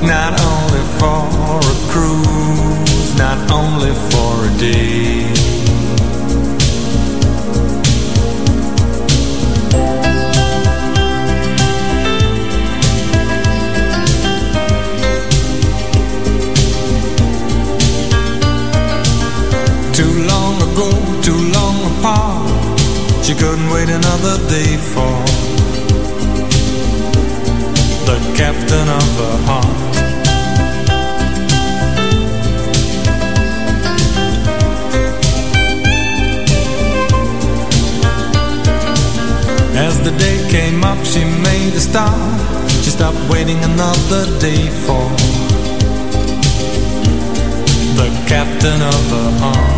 not only for a cruise, not only for a day. Too long ago, too long apart, she couldn't wait another day for the captain of her heart. As the day came up, she made a start. She stopped waiting another day for the captain of her heart.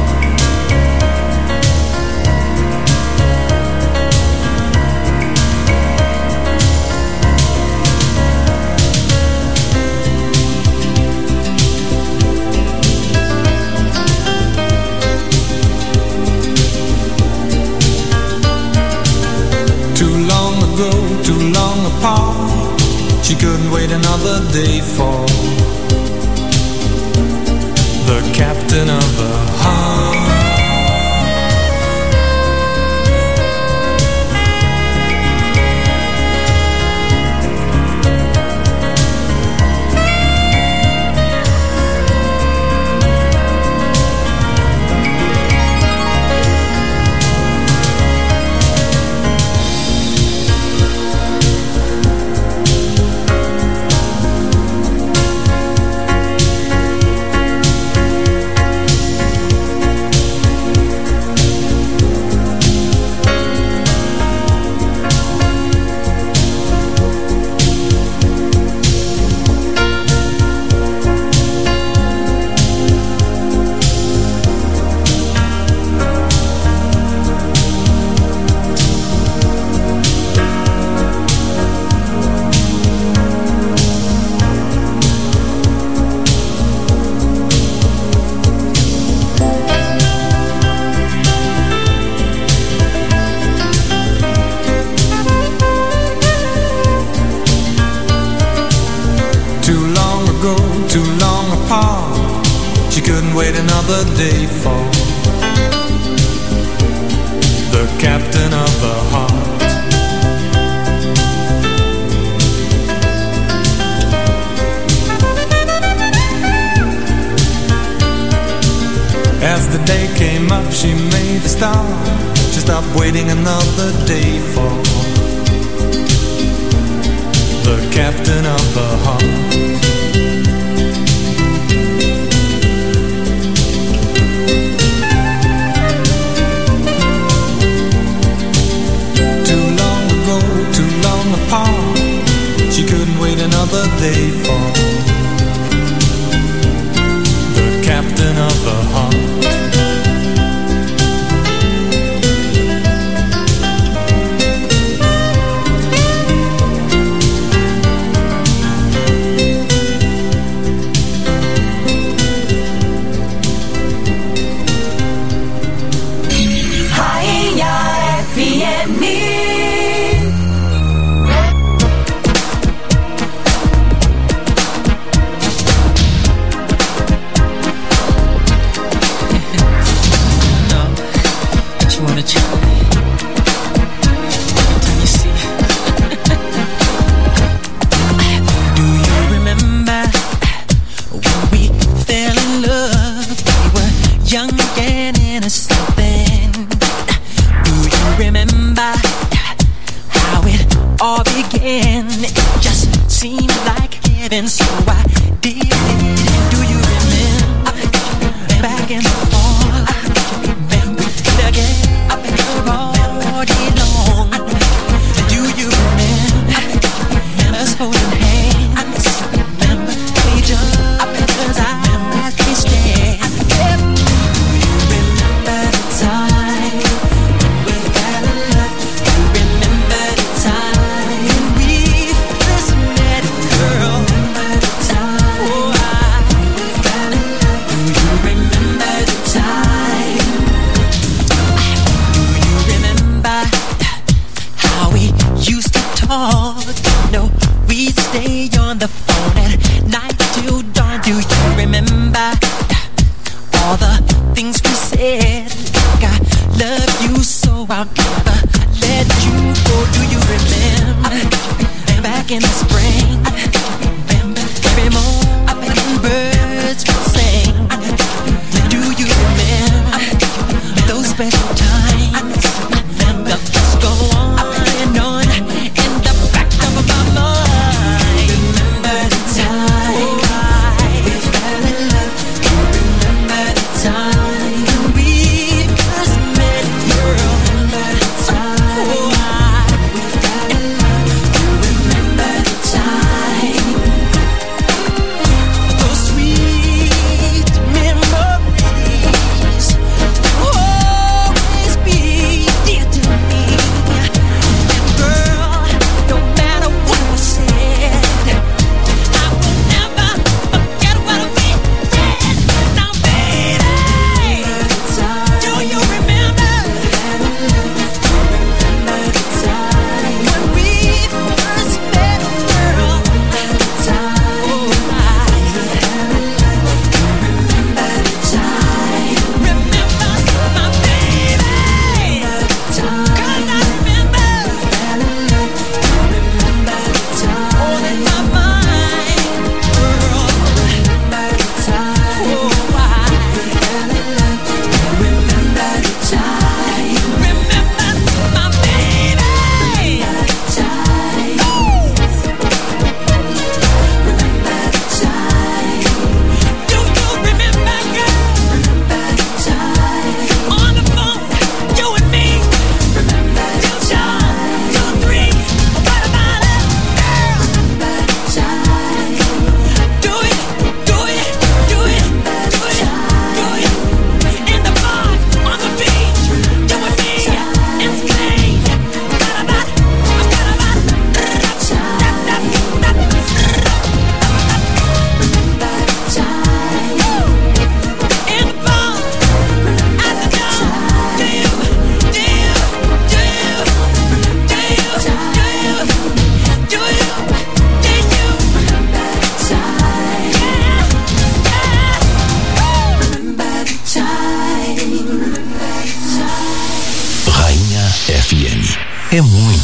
Too long apart, she couldn't wait another day for the captain of her heart. Wait another day for the captain of the heart. As the day came up, she made a start. She stopped waiting another day for the captain of the heart. She couldn't wait another day for the captain of her heart. Time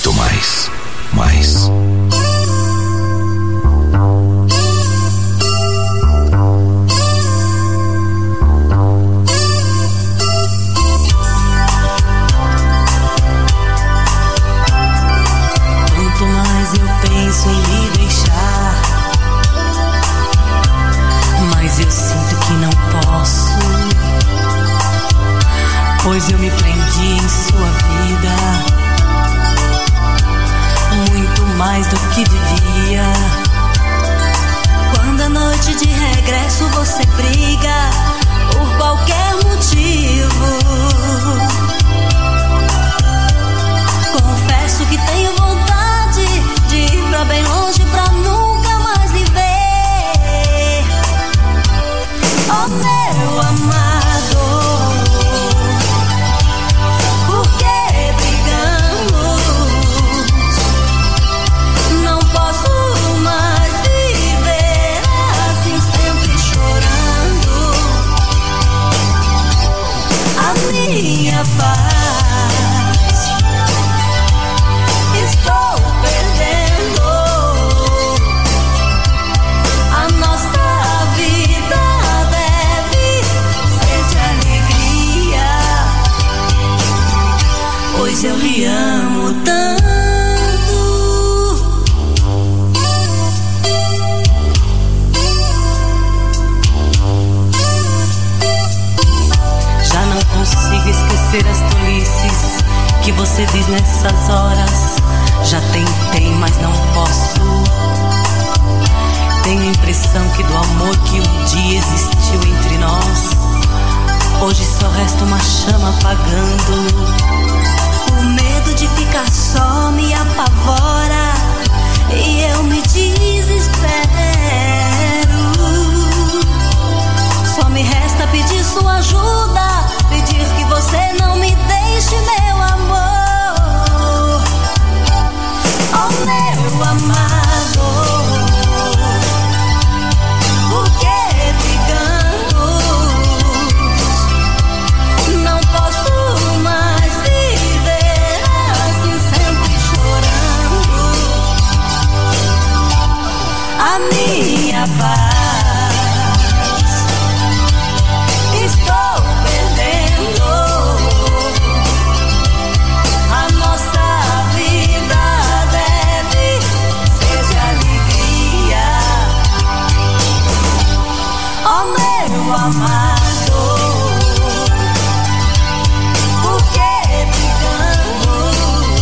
muito mais. Mais. Quanto mais eu penso em me deixar, mas eu sinto que não posso, pois eu me prendi em sua vida muito mais do que devia. Quando à noite de regresso você briga por qualquer motivo, confesso que tenho vontade de ir pra bem longe pra nunca mais lhe ver. Oh meu amado, por que brigamos? Não posso mais viver assim, sempre chorando. A minha paz estou perdendo. A nossa vida deve ser de alegria, pois eu lhe amo tanto. Já não consigo esquecer as tolices que você diz nessas horas. Já tentei, mas não posso. Tenho a impressão que do amor que um dia existiu entre nós, hoje só resta uma chama apagando. O medo de ficar só me apavora e eu me desespero. Só me resta pedir sua ajuda, pedir que você não me deixe, meu amor. Oh meu amado, por que brigamos? Não posso mais viver assim, sempre chorando. A minha paz estou perdendo. A nossa vida deve ser de alegria. Oh meu amado, por que brigamos?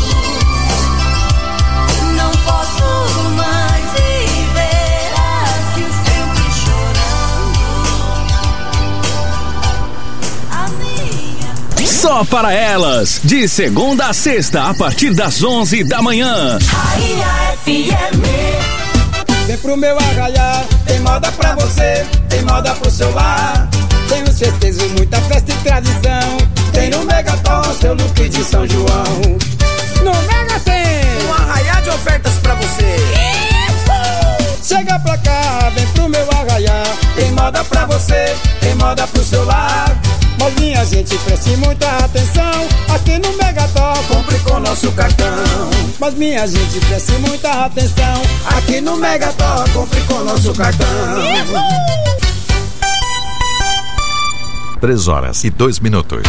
Não posso mais viver assim, sempre chorando. A minha Só para elas, de segunda a sexta, a partir das 11 da manhã. Rainha FM. Vem pro meu arraiar, tem moda pra você, tem moda pro seu lar. Tem os festejos, muita festa e tradição. Tem no Megaton, seu look de São João. No Mega tem um arraiar de ofertas pra você. Chega pra cá, vem pro meu arraiar. Tem moda pra você, tem moda pro seu lar. Mas minha gente, preste muita atenção. Aqui no Megaton, compre com nosso cartão. Mas minha gente, preste muita atenção. Aqui no Megaton, compre com nosso cartão. 3h02.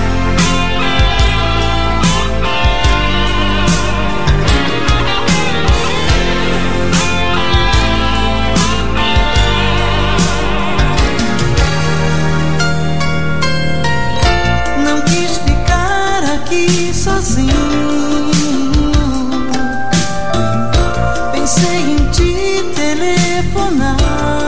Não quis ficar aqui sozinho. Pensei em te telefonar.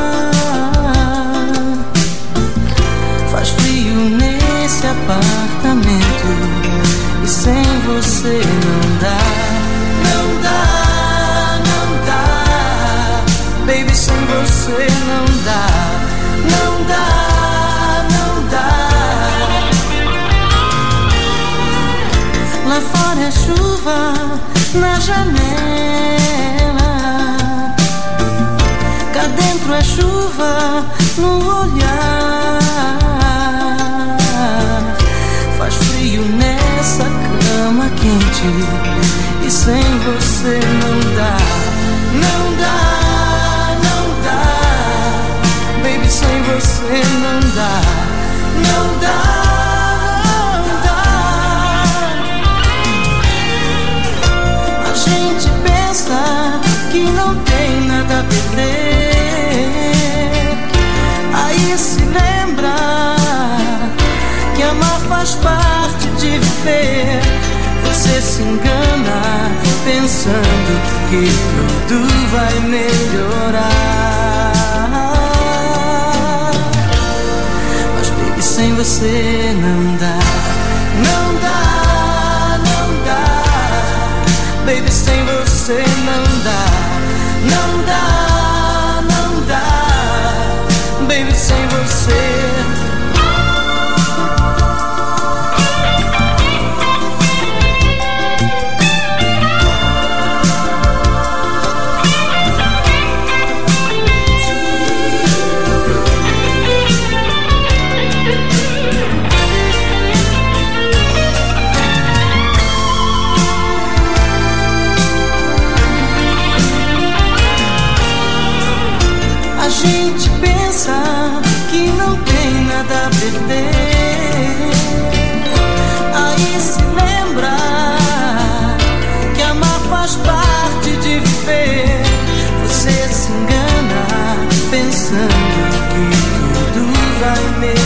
Faz frio nesse apartamento e sem você não dá. Não dá, não dá. Baby, sem você não dá. Não dá, não dá. Lá fora é chuva na janela. Cá dentro é chuva no olhar. Faz frio nessa cama quente e sem você não dá, não dá, não dá. Baby, sem você não dá, não dá, não dá. A gente pensa que não tem nada a perder, aí se lembra que amar faz parte de viver. Você se engana pensando que tudo vai melhorar, mas baby, sem você não dá, não dá, não dá. Baby, sem você não dá, não dá, não dá. Baby, sem você. A gente pensa que não tem nada a perder, aí se lembra que amar faz parte de viver. Você se engana pensando que tudo vai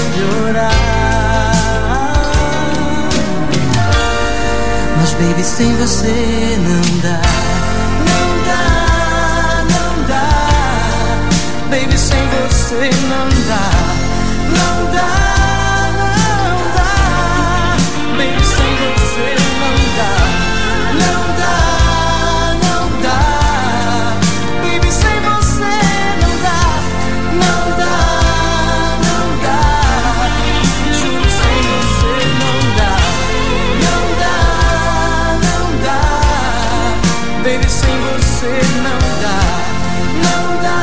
melhorar, mas baby, sem você não dá, não dá, não dá. Baby, sem você não dá, não dá, não dá. Baby, sem você não dá, não dá, não dá. Baby, sem você não dá, não dá, não dá. Juro, sem você não dá, não dá, não dá. Baby, sem você não dá, não dá.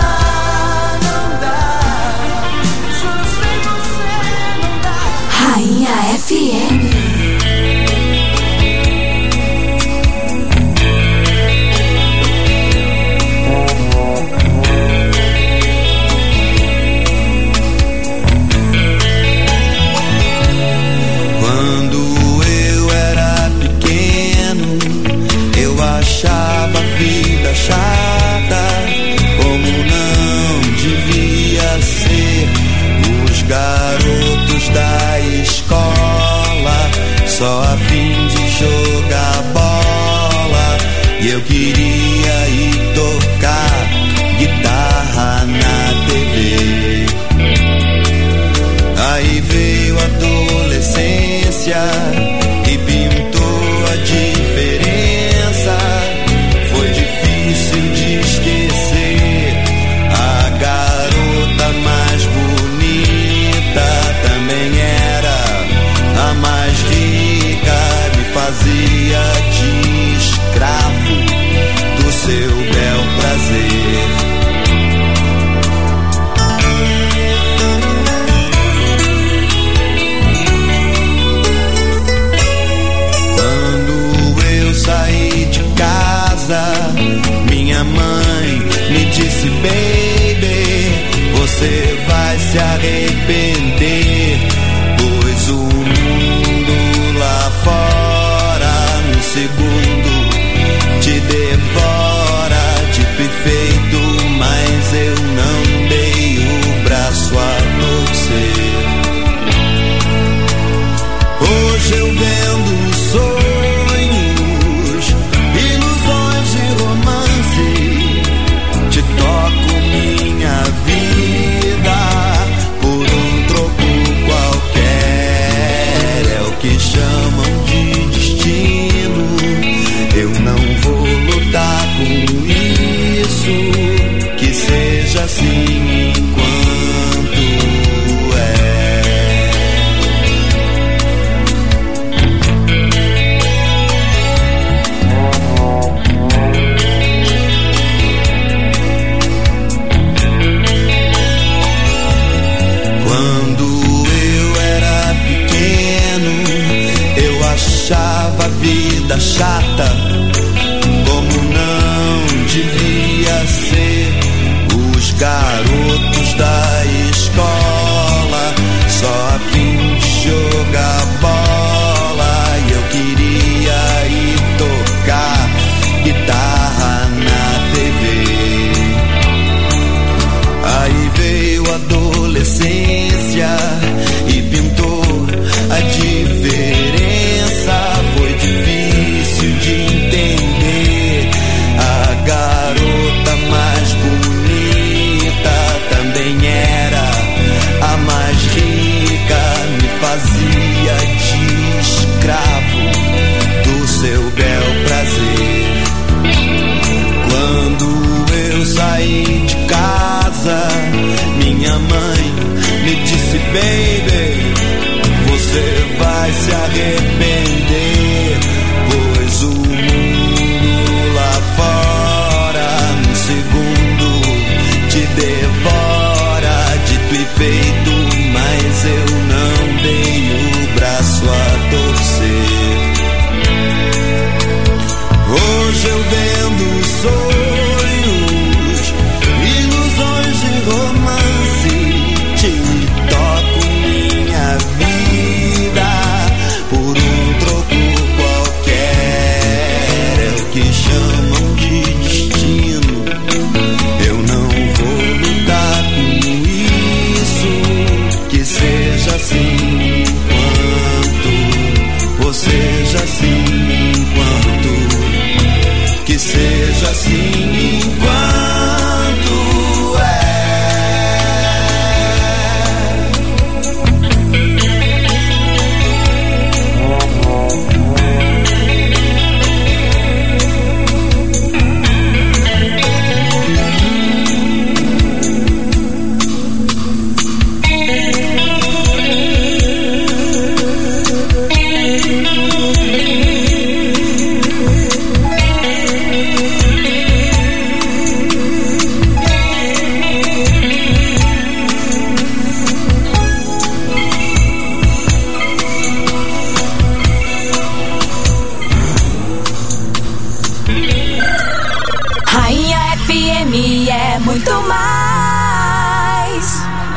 Rainha FM. Quando eu era pequeno, eu achava a vida chata, como não devia ser. Os garotos da escola só a fim de jogar bola, e eu queria ir tocar guitarra na TV. Aí veio a adolescência e pintou a diferença. Foi difícil de esquecer a garota mais bonita, também era a mais rica, me fazia de escravo do seu bel prazer. Quando eu saí de casa, minha mãe me disse: baby, você vai se arrepender, pois o mundo lá fora no segundo te devora. Dito e feito, mas eu não dei o braço a torcer. Hoje eu vendo sonhos, ilusões de romance, te toco minha vida por um troco baby, você vai se arrepender, pois o mundo lá fora num segundo te devora, dito e feito, mas eu não dei o braço a torcer. Hoje eu vendo sonhos, ilusões de romance, te toco minha vida por um troco qualquer. É o que chamam de destino, eu não vou lutar com isso. Que seja assim enquanto, ou seja assim enquanto, que seja assim enquanto muito mais.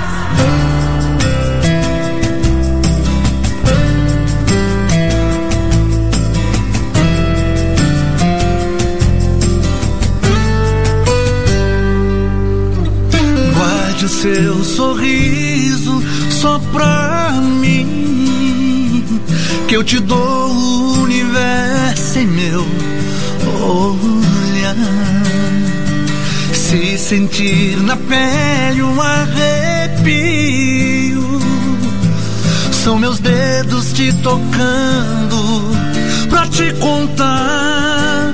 Guarde o seu sorriso só pra mim, que eu te dou o universo em meu olhar. Se sentir na pele um arrepio, são meus dedos te tocando pra te contar.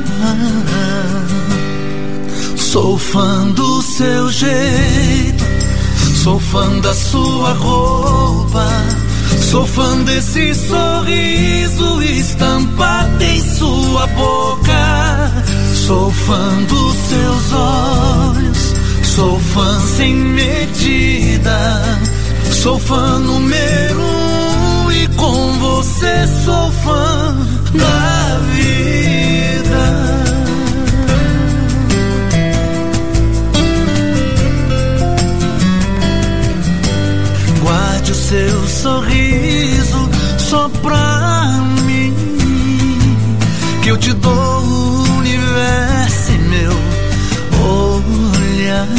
Sou fã do seu jeito, sou fã da sua roupa, sou fã desse sorriso estampado em sua boca. Sou fã dos seus olhos, sou fã sem medida, sou fã número 1 e com você sou fã da vida. Guarde o seu sorriso só pra mim, que eu te dou o universo em meu olhar.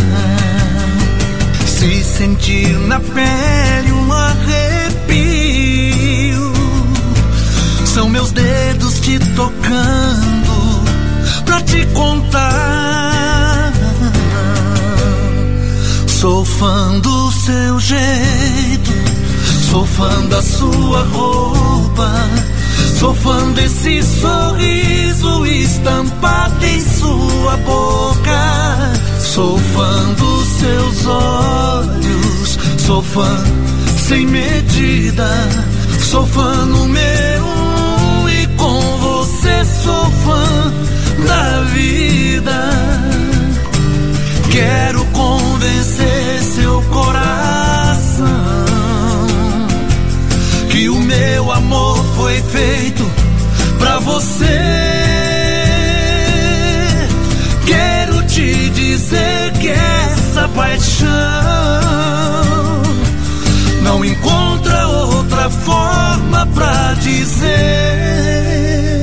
Se sentir na pele um arrepio, são meus dedos te tocando pra te contar. Sou fã do seu jeito, sou fã da sua roupa, sou fã desse sorriso estampado em sua boca. Sou fã dos seus olhos, sou fã sem medida, sou fã número 1 e com você sou fã da vida. Quero convencer seu coração que o meu amor foi feito pra você. Quero te dizer que essa paixão não encontra outra forma pra dizer.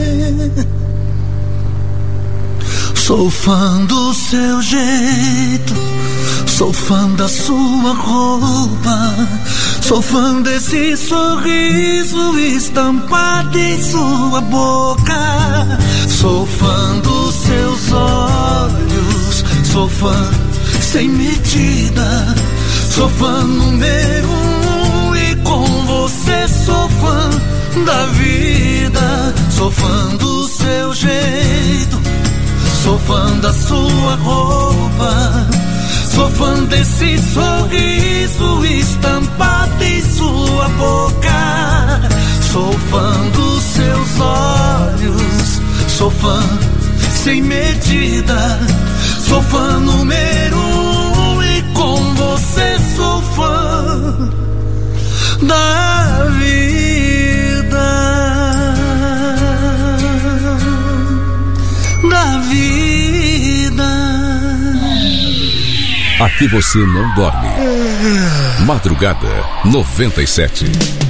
Sou fã do seu jeito, sou fã da sua roupa, sou fã desse sorriso estampado em sua boca. Sou fã dos seus olhos, sou fã sem medida, sou fã número 1 e com você sou fã da vida. Sou fã do seu jeito, sou fã da sua roupa, sou fã desse sorriso estampado em fã sem medida, sou fã número 1 e com você sou fã da vida, da vida. Aqui você não dorme. Madrugada 97.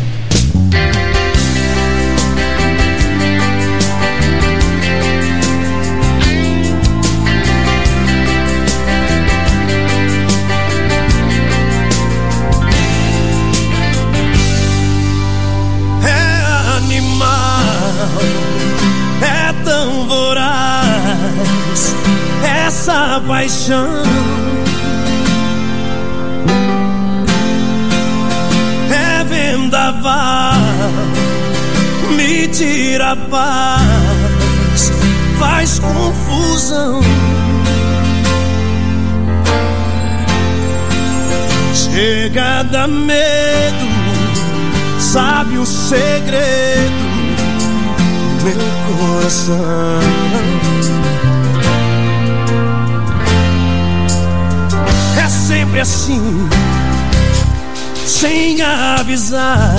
É tão voraz essa paixão, é vendaval, me tira a paz, faz confusão. Chega a dar medo, sabe o segredo meu coração. É sempre assim, sem avisar,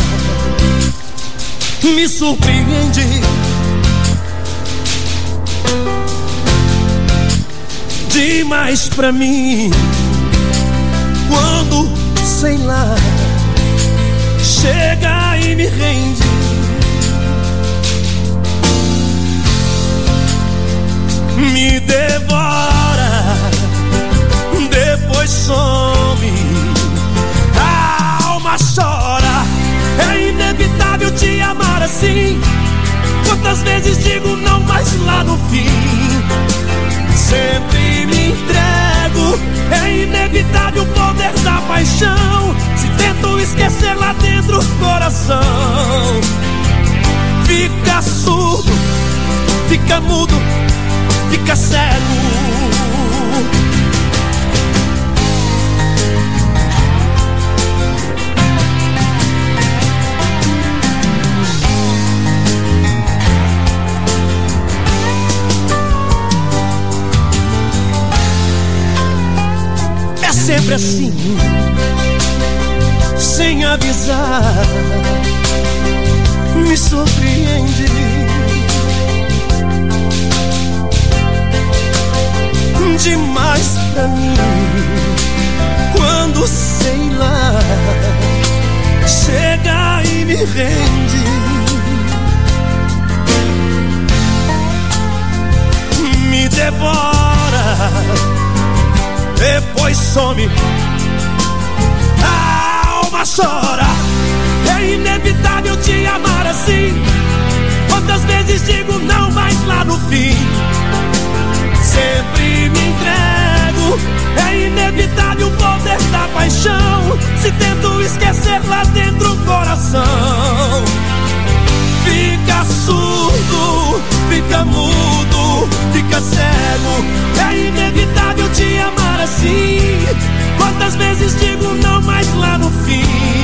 me surpreende demais pra mim. Quando, sei lá, chega e me rende. Me devora, depois some, a alma chora. É inevitável te amar assim. Quantas vezes digo não, mas lá no fim sempre me entrego. É inevitável o poder da paixão. Se tento esquecer lá dentro o coração fica surdo, fica mudo, fica cego. É sempre assim, sem avisar, me surpreende demais pra mim. Quando, sei lá, chega e me rende. Me devora, depois some, a alma chora. É inevitável te amar assim. Quantas vezes digo não, mas lá no fim sempre me entrego. É inevitável o poder da paixão. Se tento esquecer lá dentro o coração fica surdo, fica mudo, fica cego. É inevitável te amar assim. Quantas vezes digo não, mas lá no fim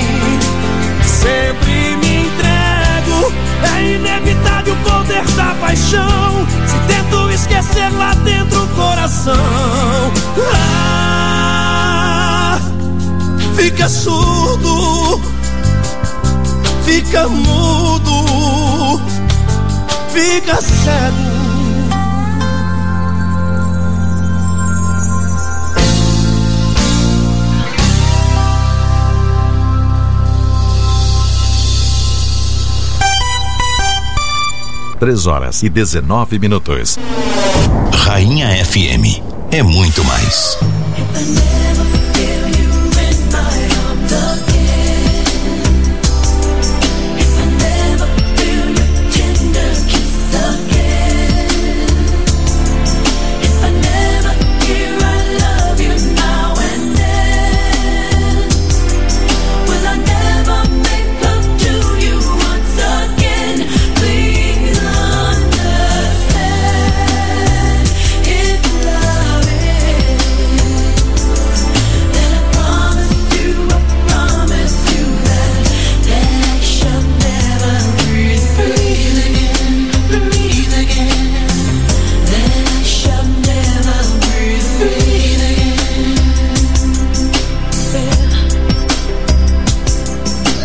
sempre me entrego. É inevitável o poder da paixão. Se tento esquecer lá dentro o coração fica surdo, fica mudo, fica cego. Três horas e 19 minutos. Rainha FM é muito mais.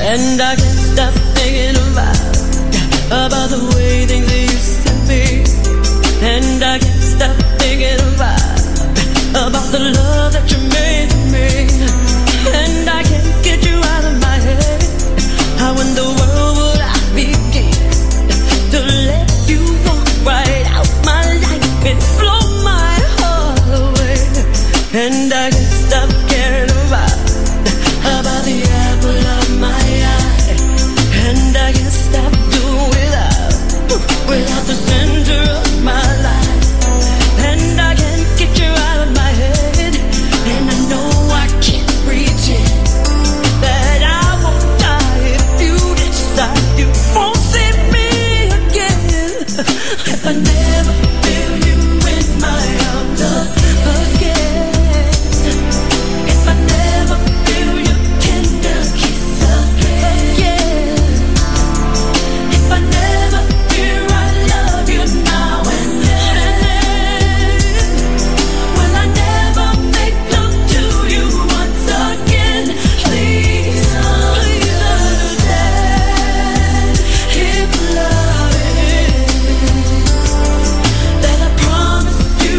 And I can't stop thinking about the way things used to be. And I can't stop thinking about the love that you made to me. And I can't get you out of my head. How in the world would I begin to let you walk right out my life and blow my heart away? And I can't stop caring about the apple of my eye. And I can't stop doing without the center of my life. And I can't get you out of my head. And I know I can't pretend that I won't die if you decide you won't see me again. If I never feel you in my arms again. If I never feel your tender kiss again. If I never hear I love you now and then. Will I never make love to you once again? Please understand, if love is that I promise you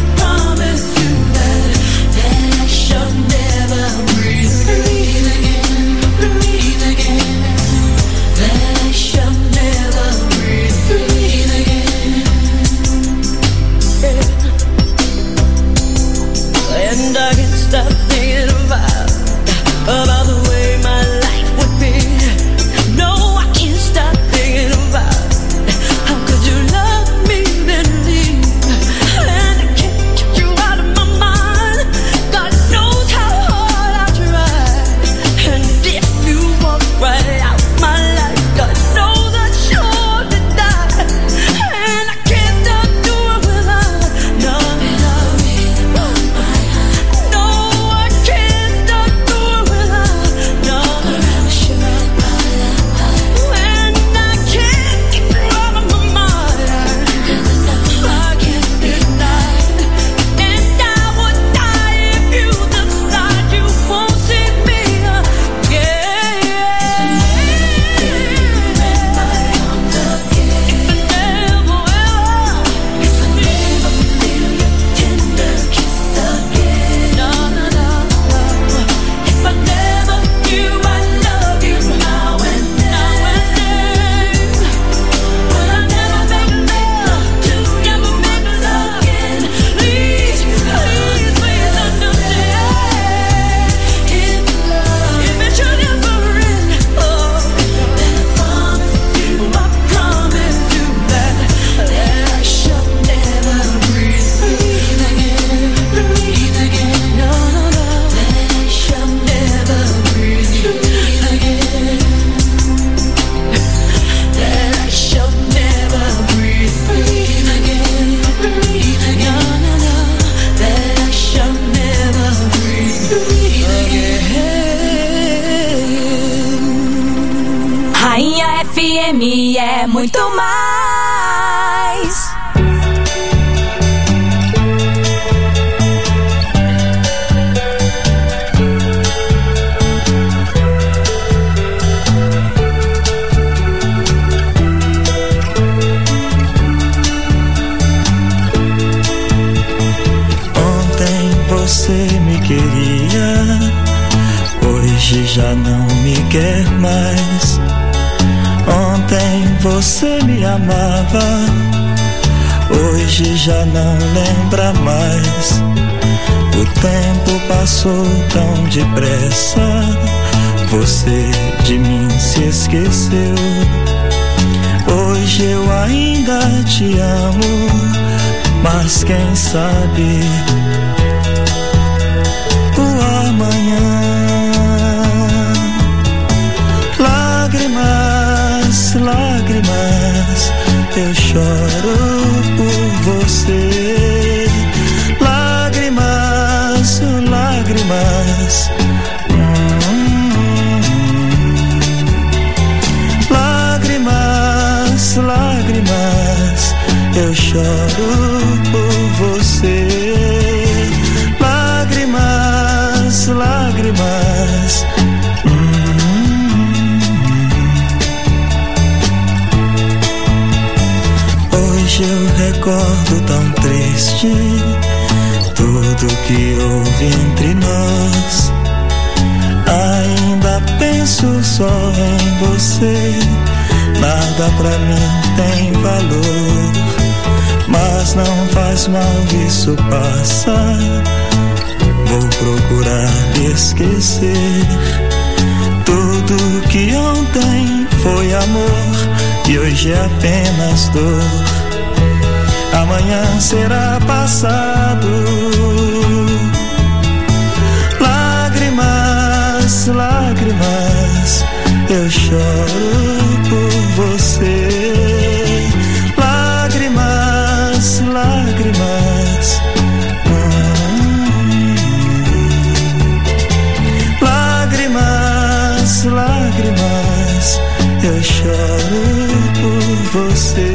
that I shall never breathe again, that I shall never breathe again. And I can't stop thinking about the way my life would be. No, I can't stop thinking about how could you love me then leave. And I can't get you out of my mind. God knows how hard I try. And if you walk right out my life, God knows I'm sure to die. And I can't stop doing without. No, I can't stop doing without. No, and I can't get you out of my mind. I can't deny it. And I would die if you decide you won't see me again. If I never feel your tender kiss again. No. If I never knew I love you now and then. Will I never make love to you again? Please understand. If love, if it should ever end, then I promise you that I shall never breathe again. No, that I shall never breathe again. That I shall never breathe again. No, that I shall never breathe again. Rainha FM é muito mais. Ontem você me queria, hoje já não me quer mais. Ontem você me amava, hoje já não lembra mais. O tempo passou tão depressa, você de mim se esqueceu. Hoje eu ainda te amo, mas quem sabe o amanhã. Lágrimas, lágrimas, eu choro por você. Lágrimas, lágrimas, lágrimas, lágrimas, eu choro por você. Lágrimas, lágrimas, vive entre nós. Ainda penso só em você, nada pra mim tem valor, mas não faz mal, isso passa. Vou procurar esquecer tudo que ontem foi amor e hoje é apenas dor. Amanhã será passado. Lágrimas, lágrimas, eu choro por você. Lágrimas, lágrimas, lágrimas, lágrimas, eu choro por você.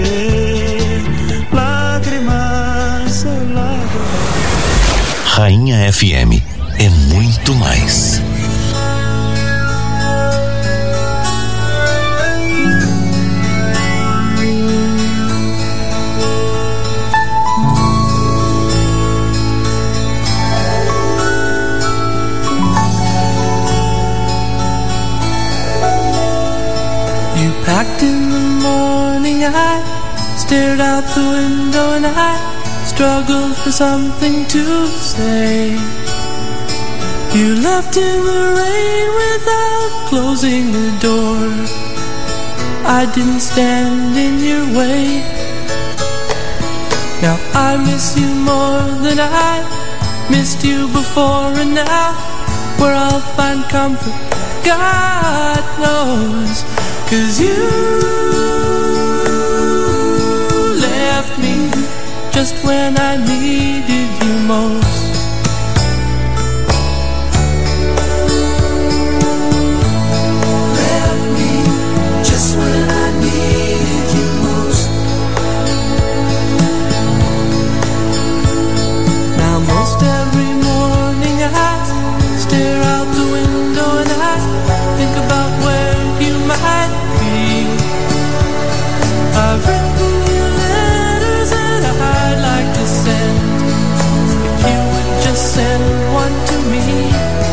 Lágrimas, lágrimas. Rainha FM é muito mais. You packed in the morning, I stared out the window and I struggled for something to say. You left in the rain without closing the door. I didn't stand in your way. Now I miss you more than I missed you before, and now where I'll find comfort, God knows. 'Cause you left me just when I needed you most. Left me just when I needed you most. Now most every morning I stare out the window and I think about where you might be. I've written you letters that I'd like to send. If you would just send one to me.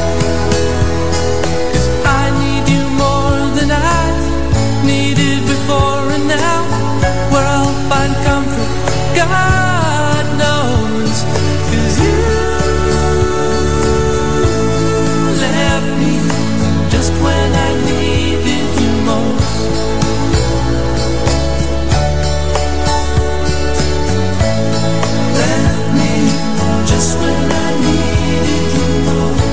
'Cause I need you more than I needed before, and now where I'll find comfort, God knows. 'Cause you left me just when I needed you most. Left me just when I needed you most.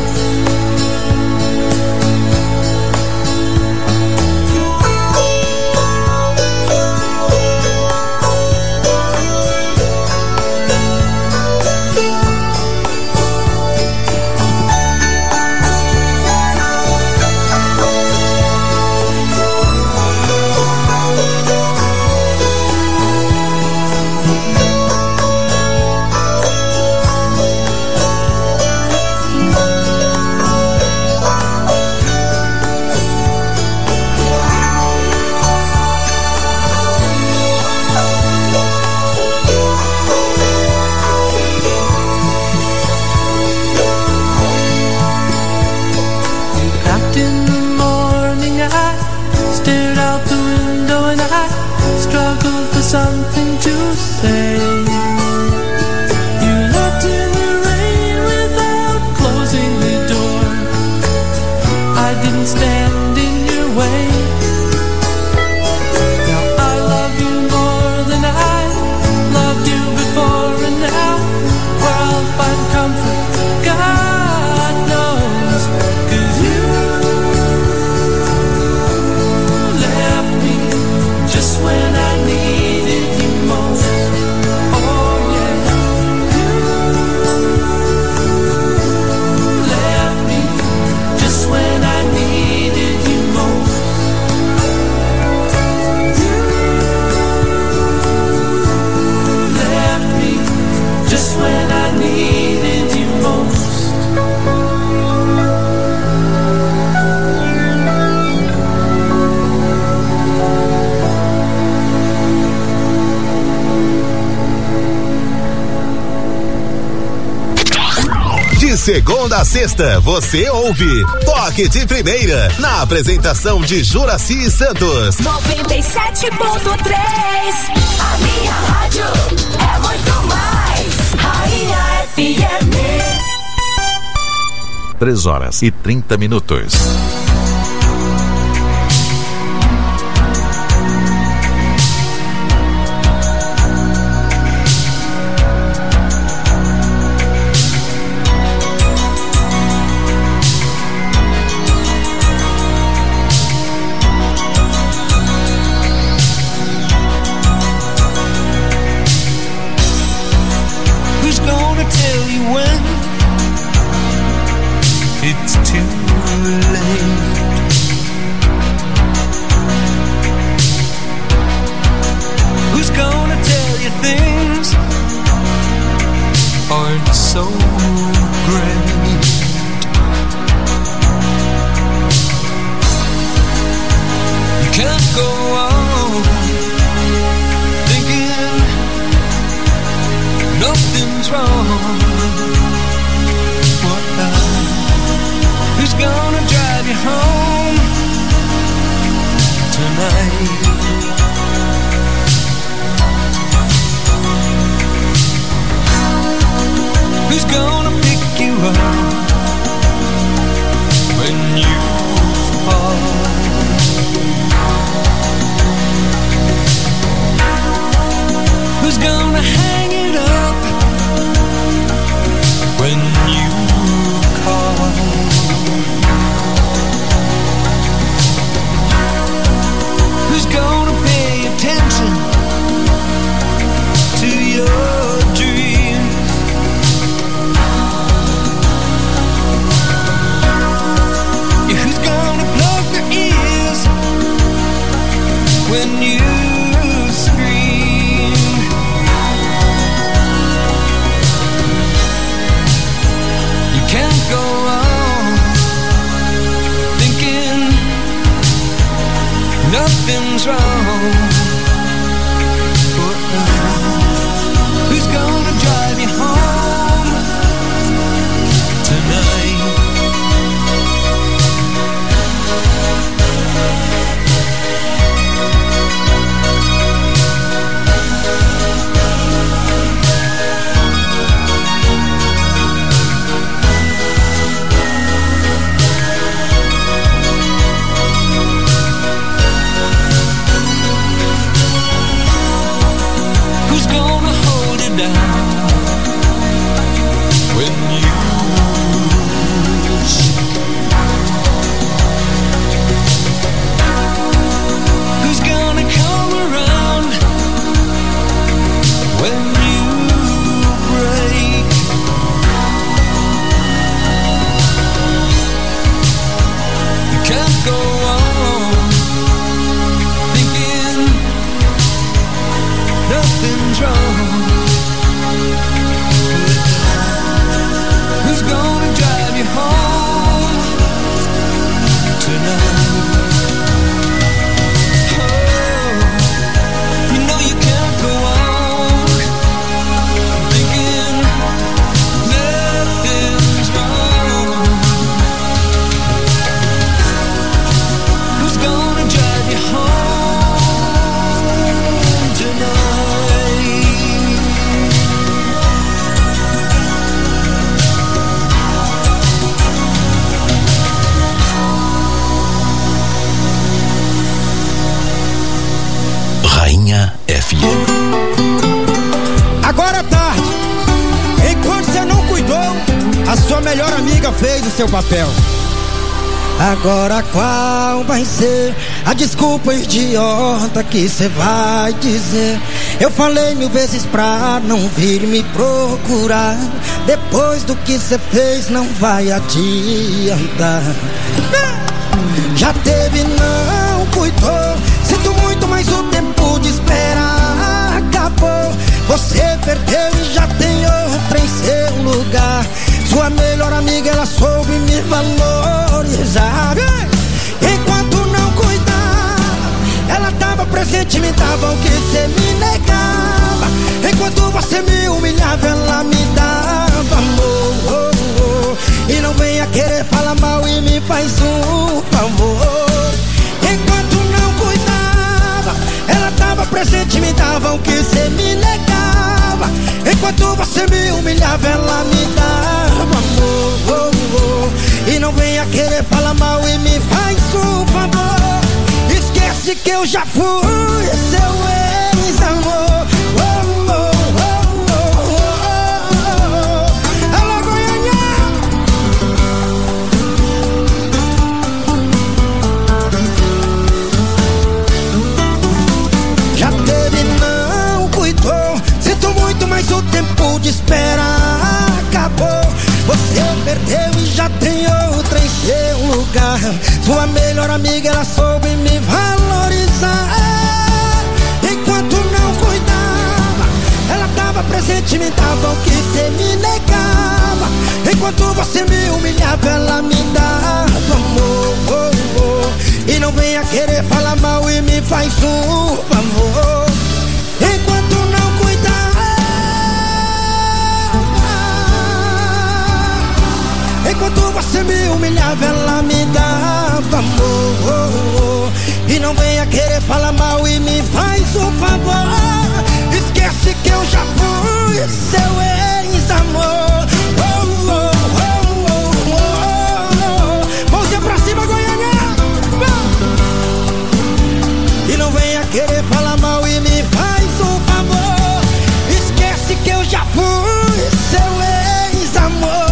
Packed in the morning, I stared out the window and I struggled for something to say. You left in the rain without closing the door. I didn't stand in your way. Now I love you more than I loved you before, and now where I'll find comfort, God knows. 'Cause you left me just when I needed you most. Oh yeah, you left me just when I needed you most. segunda a sexta, você ouve Toque de Primeira, na apresentação de Juracy Santos. 97.3, a minha rádio é muito mais. Rainha FM. 3h30. It's too late. Who's gonna tell you things aren't so great? You can't go on thinking nothing's wrong. Who's gonna drive you home tonight? Who's gonna pick you up when you fall? Who's gonna hang it up when you call? Who's gonna pay attention to your dreams? Yeah, who's gonna plug their ears when you scream? You can't go on thinking nothing's wrong. Who's gonna drive you home tonight? Melhor amiga fez o seu papel. Agora qual vai ser a desculpa idiota que cê vai dizer? Eu falei 1000 vezes pra não vir me procurar. Depois do que cê fez não vai adiantar. Já teve, não cuidou. Sinto muito, mas o tempo de esperar acabou. Você perdeu e já tem outra em seu lugar. Sua melhor amiga, ela soube me valorizar. Enquanto não cuidar, ela tava presente e me dava o que cê me negava. Enquanto você me humilhava, ela me dava amor. E não venha querer falar mal e me faz um favor. Enquanto não cuidava, ela tava presente e me dava o que cê me negava. Enquanto você me humilhava, ela me dava amor. E não venha querer falar mal e me faz um favor. Esquece que eu já fui seu ex-amor. Alô, Goiânia! Já teve, não cuidou. Sinto muito, mas o tempo de espera acabou. Você perdeu e já tem outra em seu lugar. Sua melhor amiga, ela soube me valorizar. Enquanto não cuidava, ela tava presente e me dava o que cê me negava. Enquanto você me humilhava, ela me dava amor. E não venha querer falar mal e me faz um favor. Enquanto não cuidava, enquanto você me humilhava, ela me dava amor. E não venha querer falar mal e me faz um favor. Esquece que eu já fui seu ex-amor. Mãozinha pra cima, Goiânia! E não venha querer falar mal e me faz um favor. Esquece que eu já fui seu ex-amor.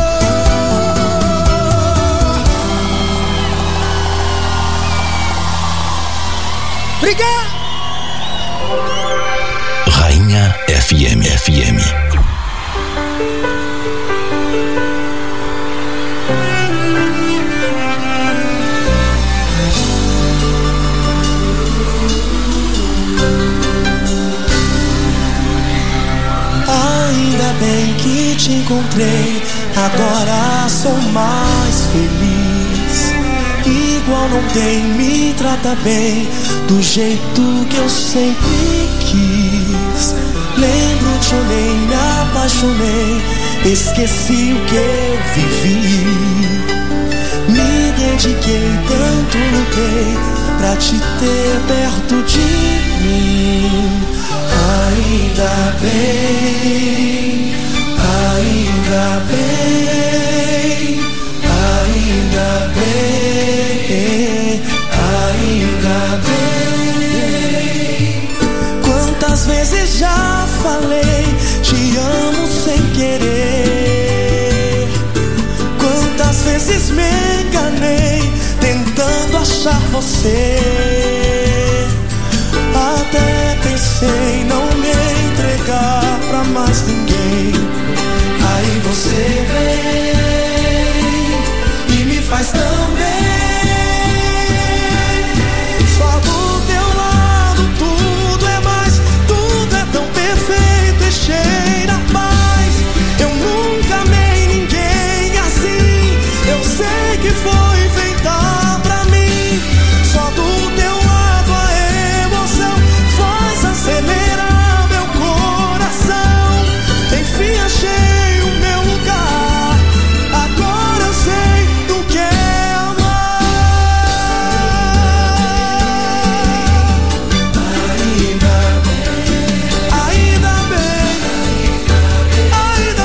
Obrigado! Rainha FM. Ainda bem que te encontrei, agora sou mais feliz. Igual não tem, me trata bem, do jeito que eu sempre quis. Lembro, te olhei, me apaixonei, esqueci o que eu vivi. Me dediquei, tanto lutei pra te ter perto de mim. Ainda bem, ainda bem, ainda bem, ainda bem. Quantas vezes já falei, te amo sem querer. Quantas vezes me enganei, tentando achar você. Até pensei não me entregar pra mais ninguém. Aí você vem e me faz tão bem. Só do teu lado tudo é mais, tudo é tão perfeito e cheira a paz. Eu nunca amei ninguém assim, eu sei que foi inventar pra mim. Só do teu lado a emoção faz acelerar meu coração. Enfim achei o meu lugar, agora eu sei do que é amar. Ainda bem, ainda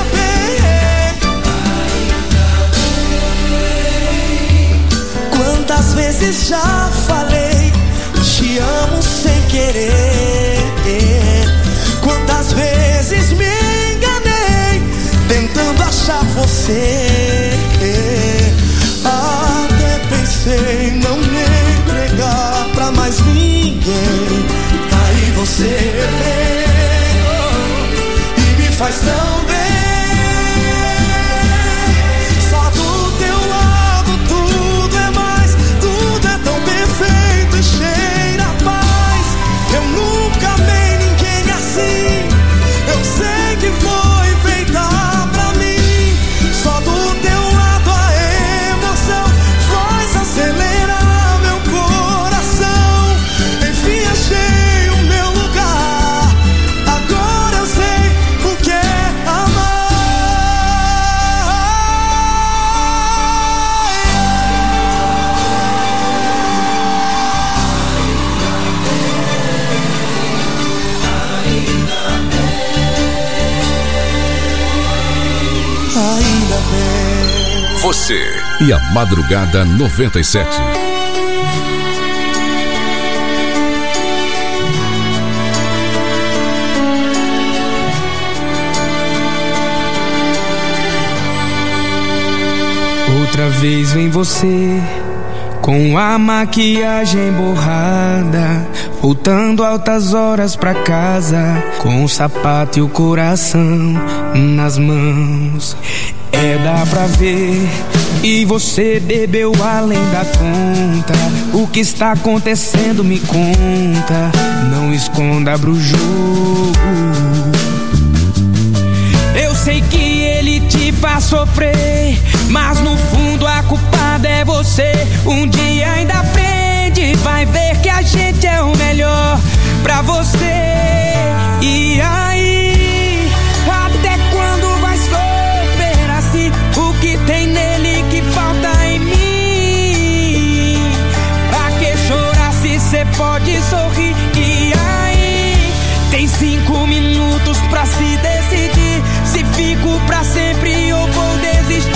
bem. Quantas vezes já falei, te amo sem querer. Quantas vezes me enganei, tentando achar você. Até pensei não me entregar pra mais ninguém. Aí você vem e me faz tão bem. Só do teu lado tudo é mais, tudo é tão perfeito e cheira a paz. Eu nunca amei ninguém assim, eu sei que foi inventar pra mim. Só do teu Você e a Madrugada 97. Outra vez vem você com a maquiagem borrada, voltando altas horas pra casa, com o sapato e o coração nas mãos. Dá pra ver, e você bebeu além da conta. O que está acontecendo me conta, não esconda, abra o jogo. Eu sei que ele te faz sofrer, mas no fundo a culpada é você. Um dia ainda aprende, vai ver que a gente é o melhor pra você. E aí, até quando vai sofrer assim? O que tem nele que falta em mim? Pra que chorar se cê pode sorrir? E aí, tem 5 minutos pra se decidir, se fico pra sempre ou vou desistir.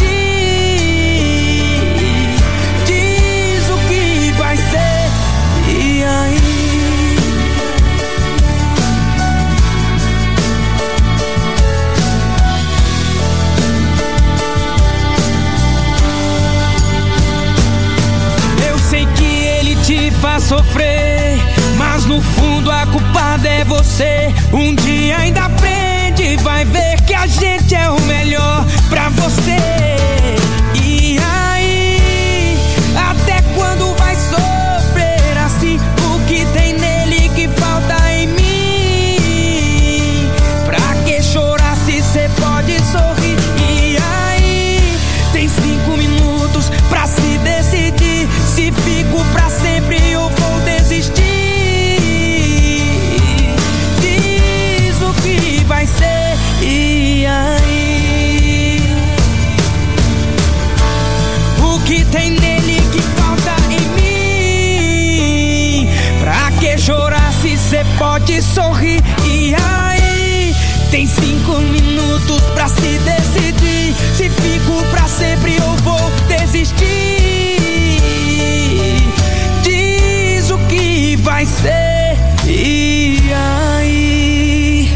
Diz o que vai ser, e aí? Eu sei que ele te faz sofrer, mas no fundo a culpada é você. Um dia ainda aprende, vai ver que a gente é o melhor pra você. E aí, até quando vai sofrer assim? O que tem nele que falta em mim? Pra que chorar se cê pode sorrir? E aí, tem 5 minutos pra se decidir, se fico pra sempre ou vou desistir. Diz o que vai ser, e aí? O que tem nele que falta em mim? Pra que chorar se cê pode sorrir? E aí? Tem 5 minutos pra se decidir, se fico pra sempre ou vou desistir. Diz o que vai ser, e aí?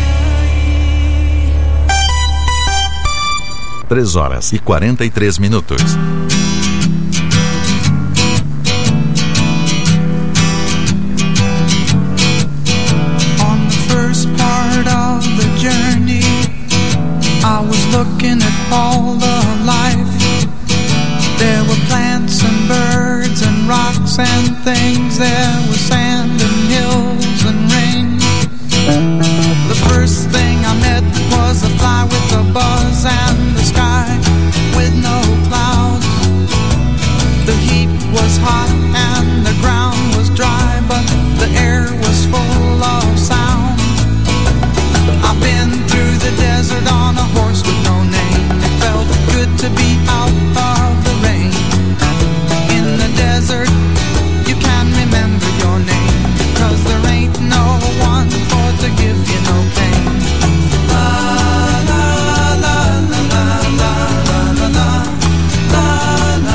3h43. On the first part of the journey, I was looking at all the life. There were plants and birds and rocks and things. There was sand and hills and rain. The first thing I met was a fly with a buzz and the sky with no clouds. The heat was hot and the ground was dry, but the air was full of sound. I've been through the desert on a horse with no name. It felt good to be out of the rain. In the desert, you can remember your name, 'cause there ain't no one for to give you no pain. La la la la la la la la la la.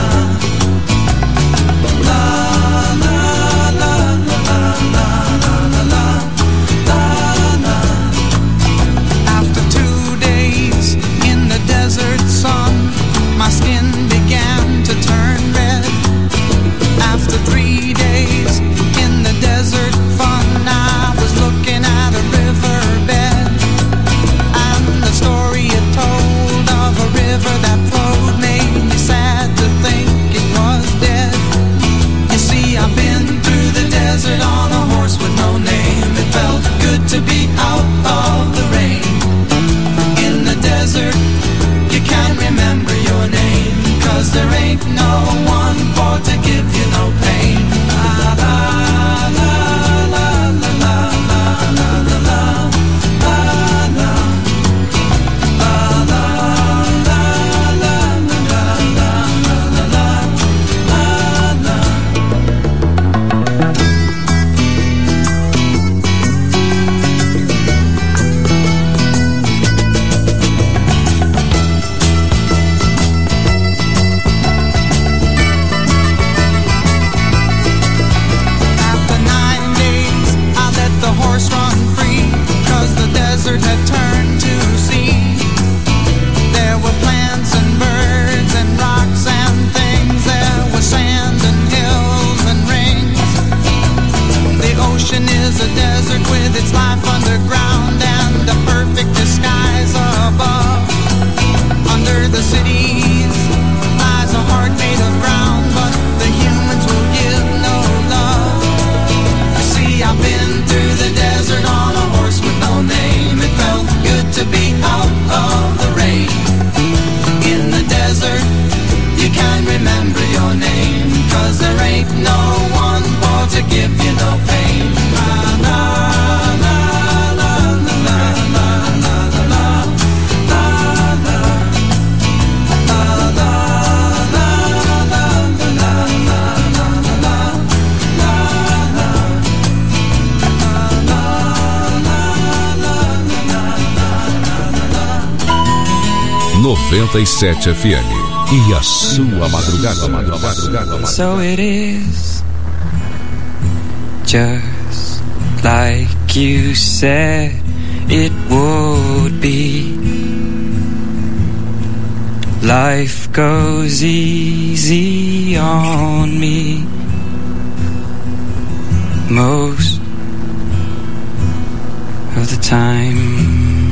La la la la la la la la. its life underground and a perfect disguise above. Under the cities lies a heart made of ground, but the humans will give no love. You see, I've been through the desert on a horse with no name. It felt good to be out of the rain. In the desert, you can remember your name, 'cause there ain't no one for to give you no pain. La, la, la, la, la, la, la, la, la, la, la, la, .97 FM e a sua madrugada. So it is, just like you said it would be. Life goes easy on me most of the time.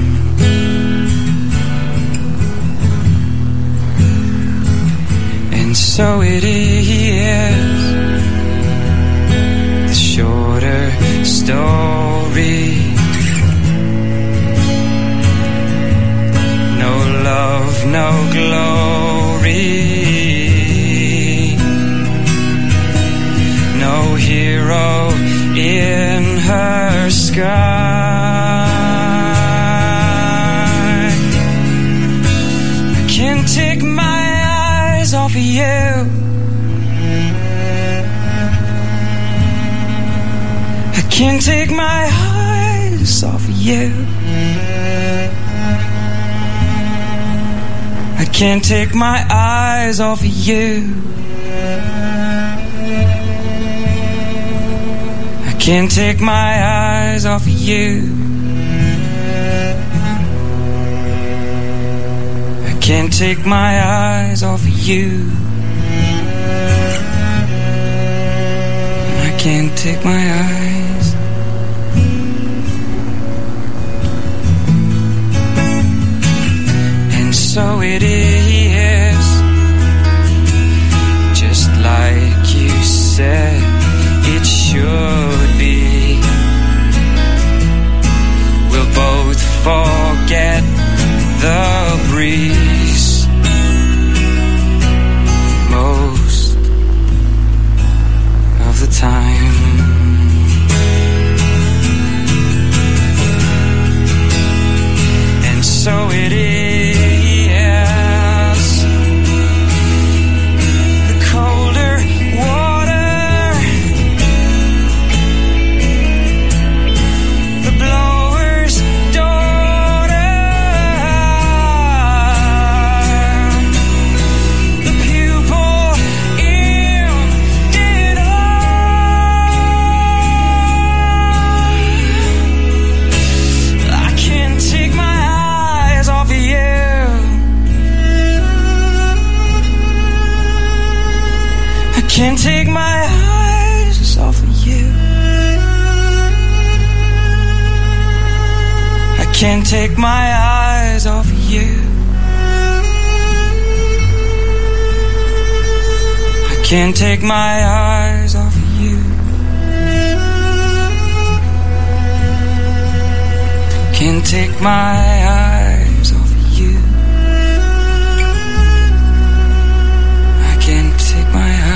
And so it is, the shorter story. No love, no glory. No hero in her sky. I can't take my eyes off of you. I can't take my eyes off of you. I can't take my eyes off of you. I can't take my eyes off of you. I can't take my eyes off of you. I can't take my eyes. And so it is, just like you said it should be. We'll both forget the breeze most of the time. And so it is, the colder water, the blower's daughter, the pupil in it all. I can't take my eyes off of you. I can't take my eyes off of you. I can't take my eyes off of you. I can't take my eyes off of you. Can't take my eyes off of you. I can't take my eyes.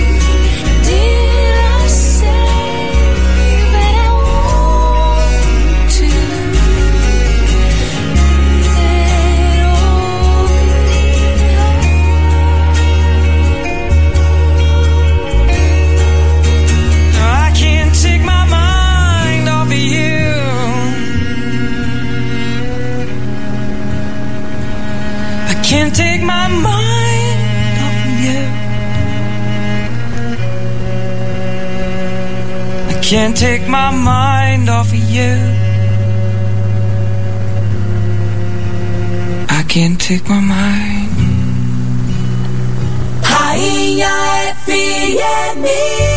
Did I say that I want can't take my mind off of you. I can't take my mind. Rainha FM.